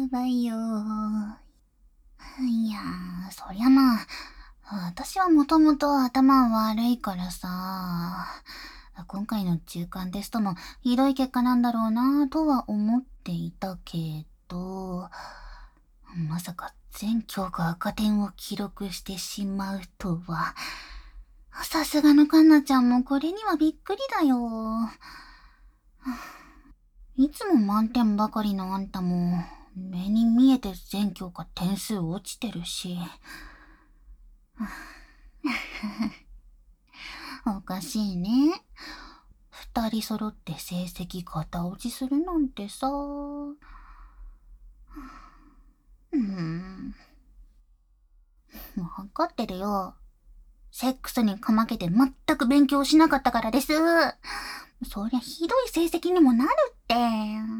ばいよ。いやそりゃまあ、私はもともと頭悪いからさ、今回の中間テストもひどい結果なんだろうなとは思っていたけど、まさか全教科赤点を記録してしまうとは。さすがのカンナちゃんもこれにはびっくりだよ。いつも満点ばかりのあんたも、目に見えて全教科点数落ちてるし。おかしいね。二人揃って成績型落ちするなんてさ。わかってるよ。セックスにかまけて全く勉強しなかったからです。そりゃひどい成績にもなるって。どう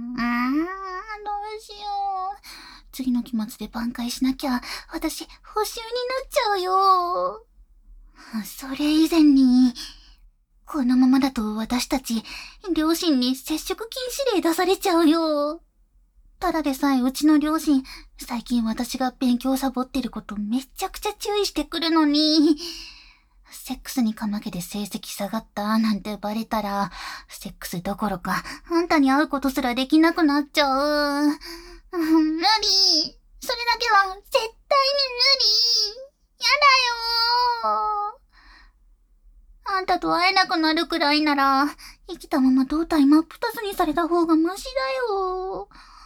しよう。次の期末で挽回しなきゃ、私、補習になっちゃうよ。それ以前に、このままだと私たち、両親に接触禁止令出されちゃうよ。ただでさえうちの両親、最近私が勉強サボってることめちゃくちゃ注意してくるのに、セックスにかまけて成績下がったなんてバレたら、セックスどころか、あんたに会うことすらできなくなっちゃう。無理。それだけは絶対に無理。やだよー。あんたと会えなくなるくらいなら、生きたまま胴体真っ二つにされた方がマシだよ。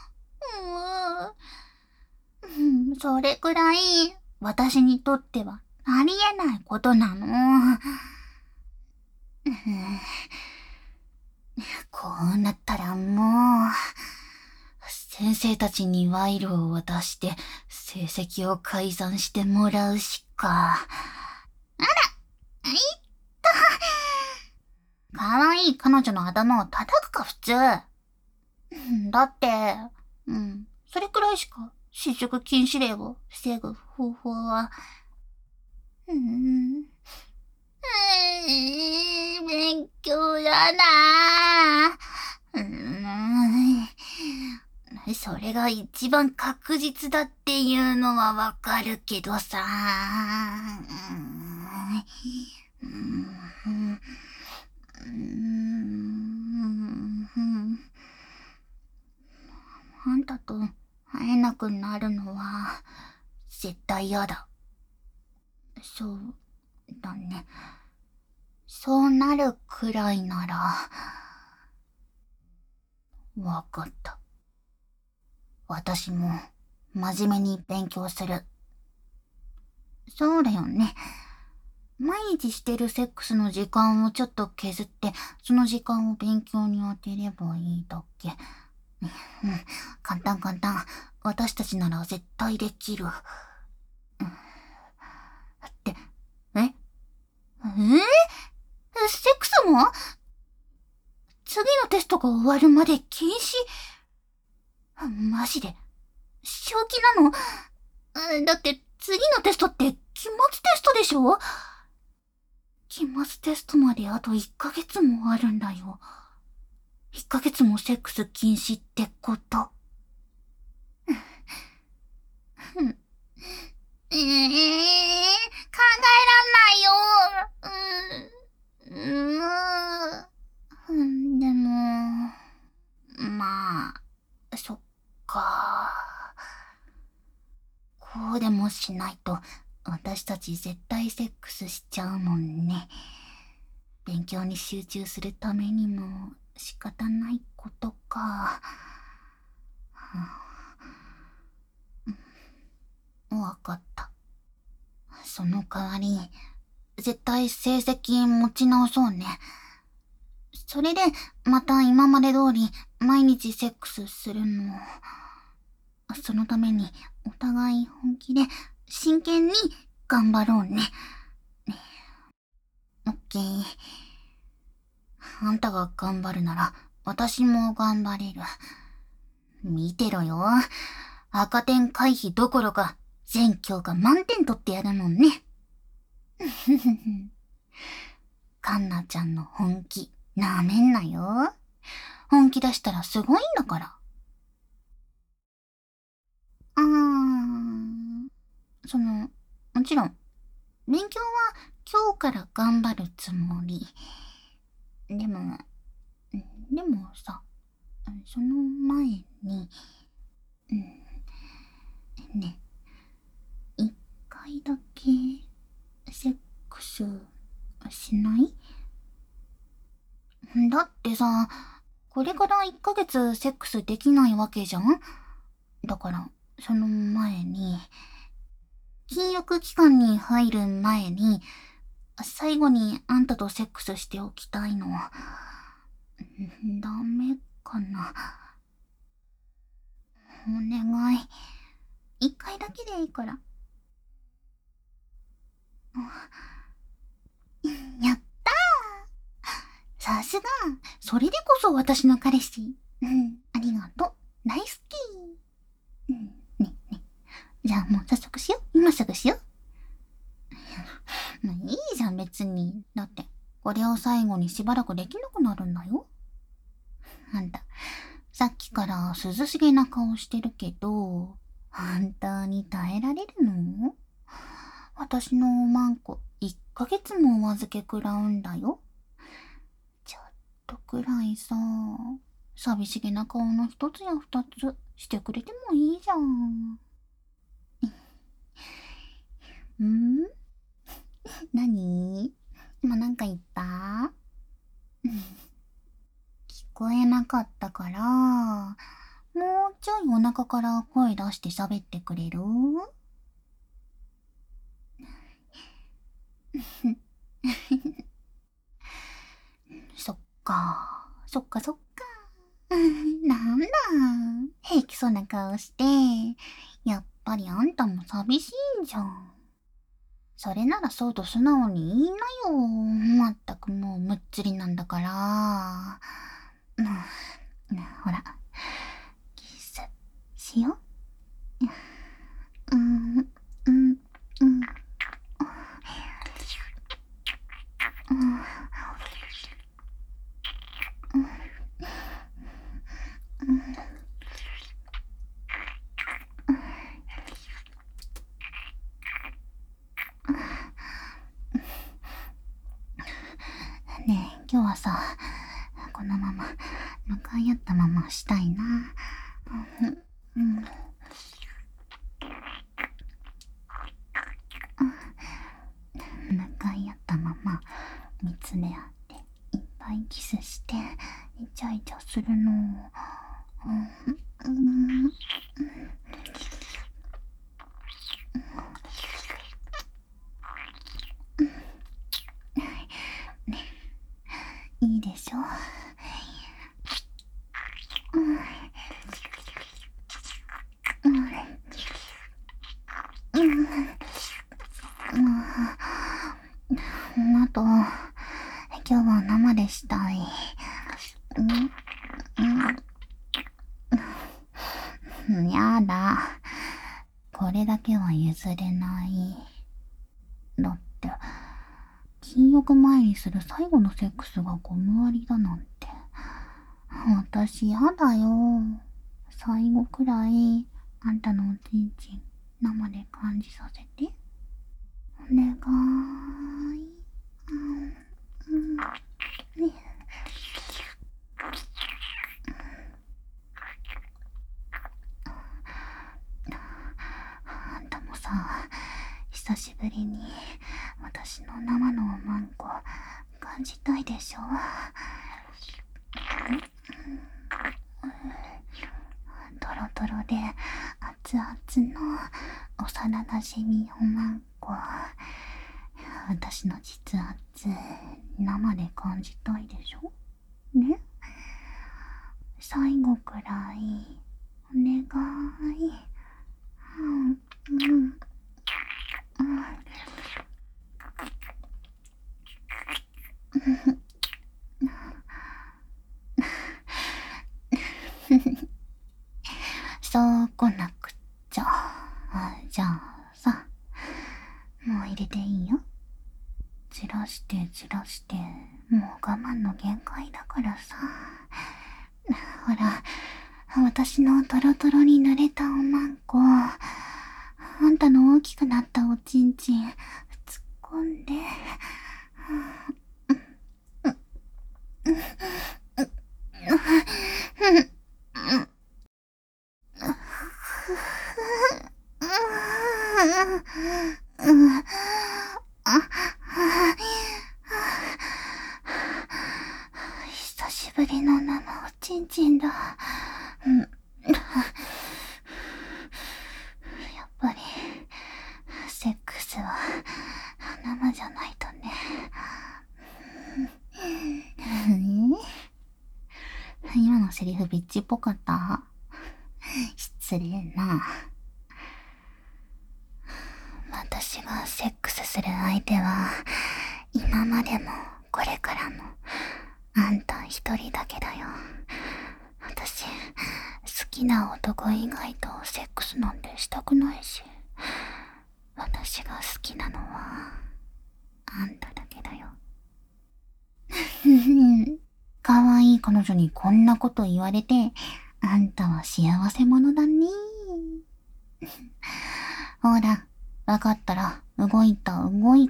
それくらい、私にとってはありえないことなの。こうなったらもう、先生たちに賄賂を渡して成績を改ざんしてもらうしか。可愛い彼女の頭を叩くか普通。だって、それくらいしか接触禁止令を防ぐ方法は。勉強やだ。それが一番確実だっていうのはわかるけどさ。あんたと会えなくなるのは絶対嫌だ。そうだね。そうなるくらいなら、わかった。私も真面目に勉強する。そうだよね。毎日してるセックスの時間をちょっと削って、その時間を勉強に当てればいいだけ。簡単簡単。私たちなら絶対できる。セックスも次のテストが終わるまで禁止？マジで正気なの？だって次のテストって期末テストでしょ？期末テストまであと1ヶ月もあるんだよ。1ヶ月もセックス禁止ってこと。考えらんないよ。でも、まあ、そっか。こうでもしないと、私たち絶対セックスしちゃうもんね。勉強に集中するためにも仕方ないことか。わかった。その代わり、絶対成績持ち直そうね。それで、また今まで通り、毎日セックスするの。そのために、お互い本気で、真剣に頑張ろうね。オッケー。あんたが頑張るなら、私も頑張れる。見てろよ。赤点回避どころか、全教科満点取ってやるもんね。カンナちゃんの本気、なめんなよ。本気出したらすごいんだから。 もちろん、勉強は今日から頑張るつもり。でも、さ、その前に、ね、一回だけ、セックス、しない？だってさ、これから1ヶ月セックスできないわけじゃん？だから、その前に、禁欲期間に入る前に、最後にあんたとセックスしておきたいの。ダメかな。お願い。一回だけでいいから。やったー！さすが。それでこそ私の彼氏。ありがとう。大好き。ね。じゃあもう早速しよう。今すぐしよう。いいじゃん別に。だって、これを最後にしばらくできなくなるんだよ。あんた、さっきから涼しげな顔してるけど、本当に耐えられるの？私のおまんこ、1ヶ月もお預け食らうんだよ。ちょっとくらいさ、寂しげな顔の一つや二つしてくれてもいいじゃん。何？今なんか言った？聞こえなかったから、もうちょいお腹から声出して喋ってくれる？そっか。なんだ。平気そうな顔して。やっぱりあんたも寂しいんじゃん。それならそうと素直に言いなよ。まったくもうむっつりなんだから。ほら、キスしよう。うん、うん、うん。ねえ、今日はさ、このまま向かい合ったまましたいな。向かい合ったまま見つめ合っていっぱいキスしてイチャイチャするの。いいでしょ？あと、今日は生でしたい。やだ。これだけは譲れない。だって、禁欲前にする最後のセックスがゴム割りだなんて。私やだよ。最後くらい、あんたのおちんちん生で感じさせて。お願い。あんたもさ、久しぶりに私の生のおまんこ感じたいでしょ？トロトロで熱々の幼なじみおまんこ、私の実圧生で感じたいでしょ？ね？最後くらいお願い。そう来なくっちゃ。じゃあさ、もう入れていいよ。じらして、もう我慢の限界だからさ。ほら、私のトロトロに濡れたおまんこ、 あんたの大きくなったおちんちん、突っ込んで。久しぶりの生おちんちんだ。やっぱり、セックスは生じゃないとね。今のセリフビッチっぽかった？失礼な。私がセックスする相手は、今までもこれからも、あんた一人だけだよ。私、好きな男以外とセックスなんてしたくないし、私が好きなのは、あんただけだよ。かわいい彼女にこんなこと言われて、あんたは幸せ者だね。ほら、わかったら、動いた。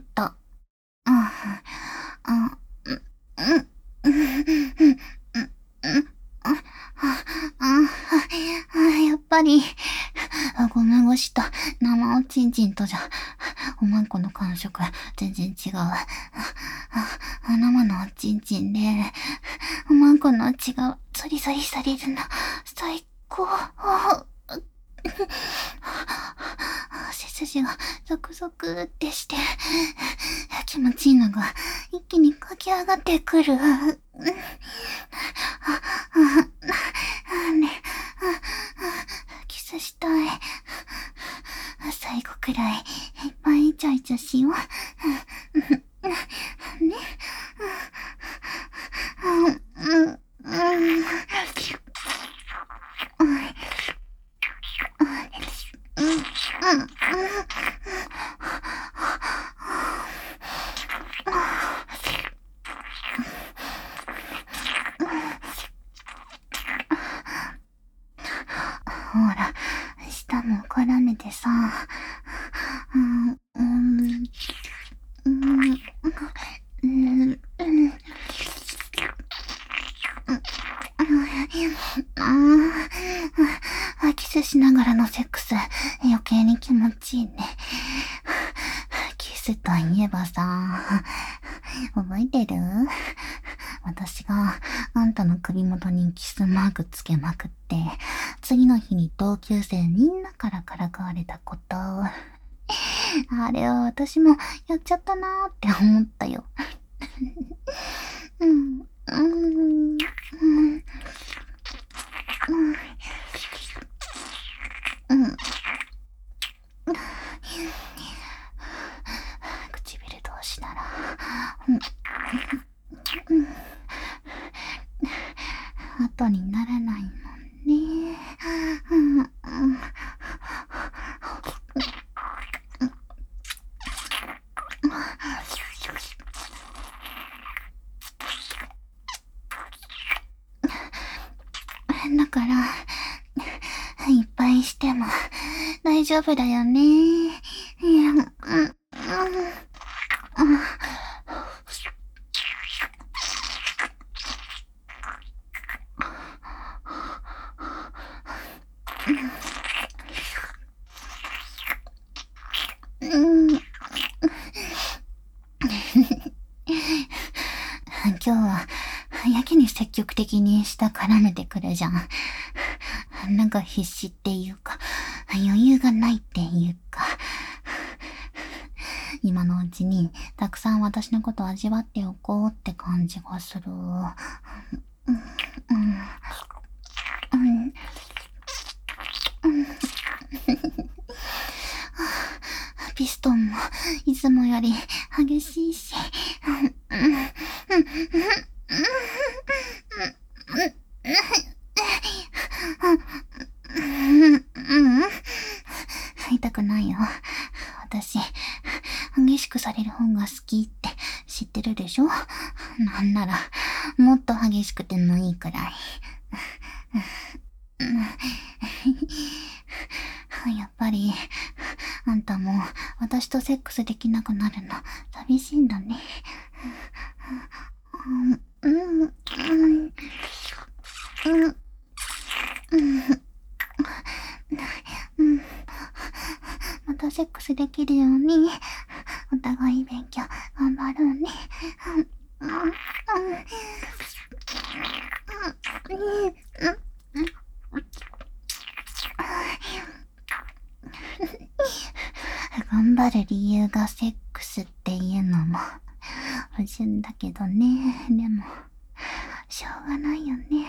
やっぱり、ごめんごした生おちんちんとじゃ、おまんこの感触、全然違う。生のおちんちんで、おまんこの血がゾリゾリされるの、最高。背筋がゾクゾクってして、気持ちいいのが一気に駆け上がってくる。キスしたい。最後くらいいっぱいイチャイチャしよう。ね。ほら、舌も絡めてさ。キスしながらのセックス、余計に気持ちいいね。キスといえばさ、覚えてる？私があんたの首元にキスマークつけまくって、次の日に同級生みんなからからかわれたこと。あれは私もやっちゃったなーって思ったよ。唇同士なら、後にならないもんね。だから、いっぱいしても大丈夫だよね。今日はやけに積極的に舌絡めてくるじゃん。なんか必死っていうか、余裕がないっていうか、今のうちにたくさん私のこと味わっておこうって感じがする。ピストンもいつもより激しいし。痛くないよ。私、激しくされる方が好きって知ってるでしょ？なんなら、もっと激しくてもいいくらい。やっぱり、あんたも私とセックスできなくなるの寂しいんだね。またセックスできるようにお互い勉強頑張ろうね。頑張る理由がセックスっていうのも不純だけどね。でもしょうがないよね。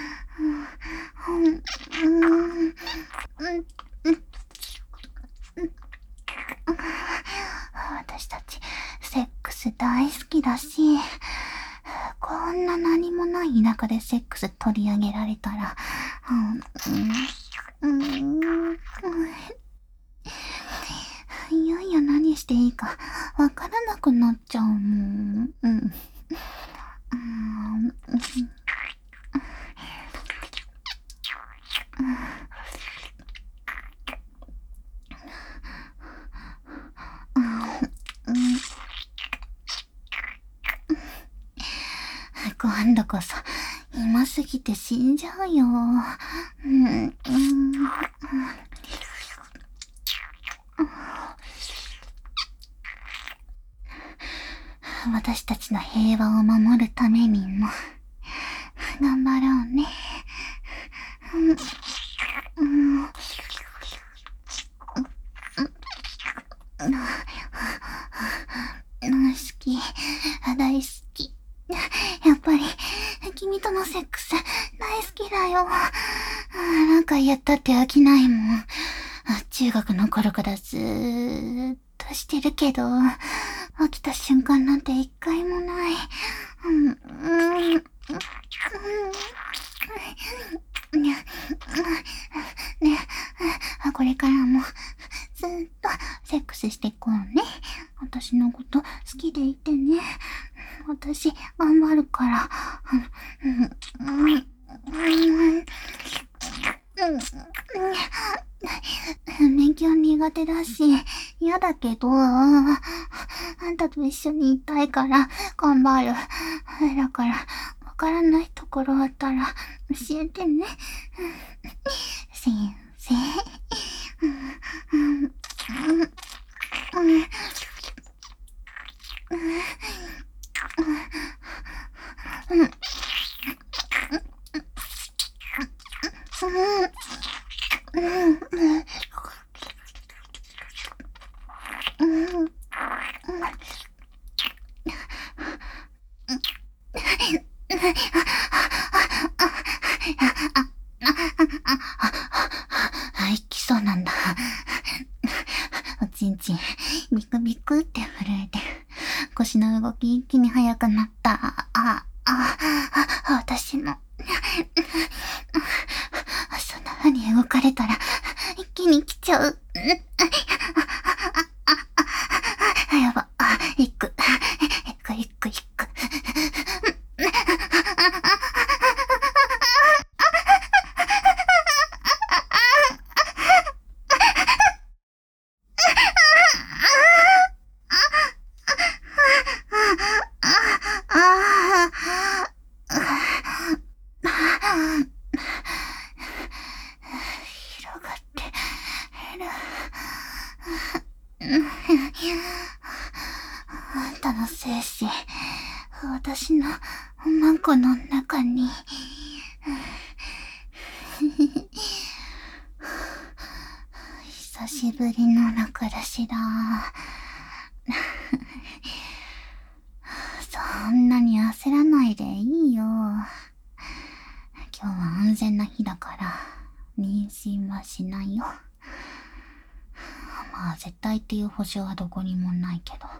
私たちセックス大好きだし、こんな何もない田舎でセックス取り上げられたら、いよいよ何していいかわからなくなっちゃうもん。今度こそ今すぎて死んじゃうよ。私たちの平和を守るためにも頑張ろうね。好き、大好き。やっぱり君とのセックス大好きだよ。なんかやったって飽きないもん。中学の頃からずーっとしてるけど、飽きた瞬間なんて一回もない。ね、これからもずーっとセックスしていこうね。私のこと好きでいてね。私頑張るから。勉強苦手だし嫌だけど、あんたと一緒にいたいから頑張る。だからわからないところあったら教えてね。先生。きそうなんだ。おちんちんビクビクって震えて腰の動き一気に速くなった。私もそんな風に動かれたら一気に来ちゃう。やば、いく。広がってる。あんたの精子、私のマンコの中に。久しぶりのラクラシだ。そんなに焦らないでいいよ。今日は安全な日だから妊娠はしないよ。まあ絶対っていう保証はどこにもないけど。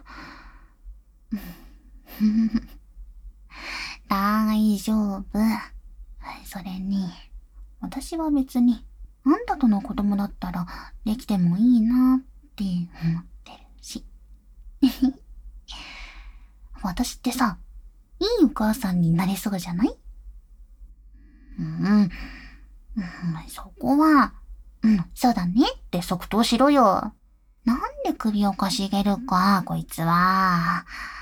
大丈夫。それに私は別にあんたとの子供だったらできてもいいなって思ってるし。私ってさ、いいお母さんになれそうじゃない？そこは、そうだねって即答しろよ。 なんで首をかしげるか、こいつは。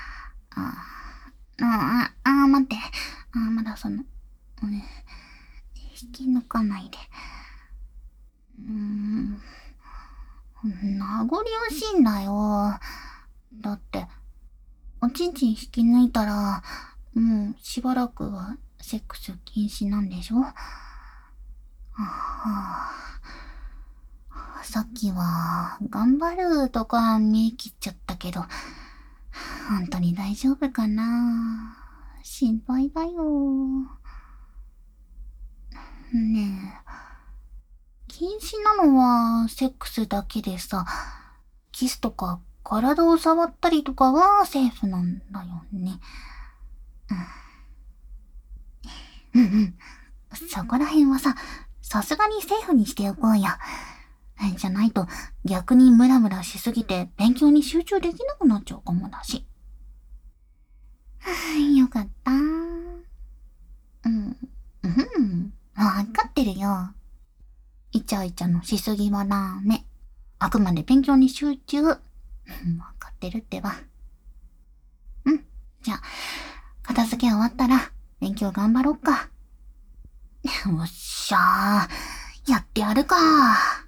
待って。まだ引き抜かないで。名残惜しいんだよ。だって、おちんちん引き抜いたら、もうしばらくはセックス禁止なんでしょ？さっきは、頑張るとか見え切っちゃったけど、本当に大丈夫かな？心配だよ。ねえ、禁止なのはセックスだけでさ、キスとか体を触ったりとかはセーフなんだよね。そこら辺はさ、さすがにセーフにしておこうよ。じゃないと逆にムラムラしすぎて勉強に集中できなくなっちゃうかもだし。よかった。わかってるよ。イチャイチャのしすぎはダメ。あくまで勉強に集中。わかってるってば。じゃあ、片付け終わったら勉強頑張ろっか。よっしゃー。やってやるか。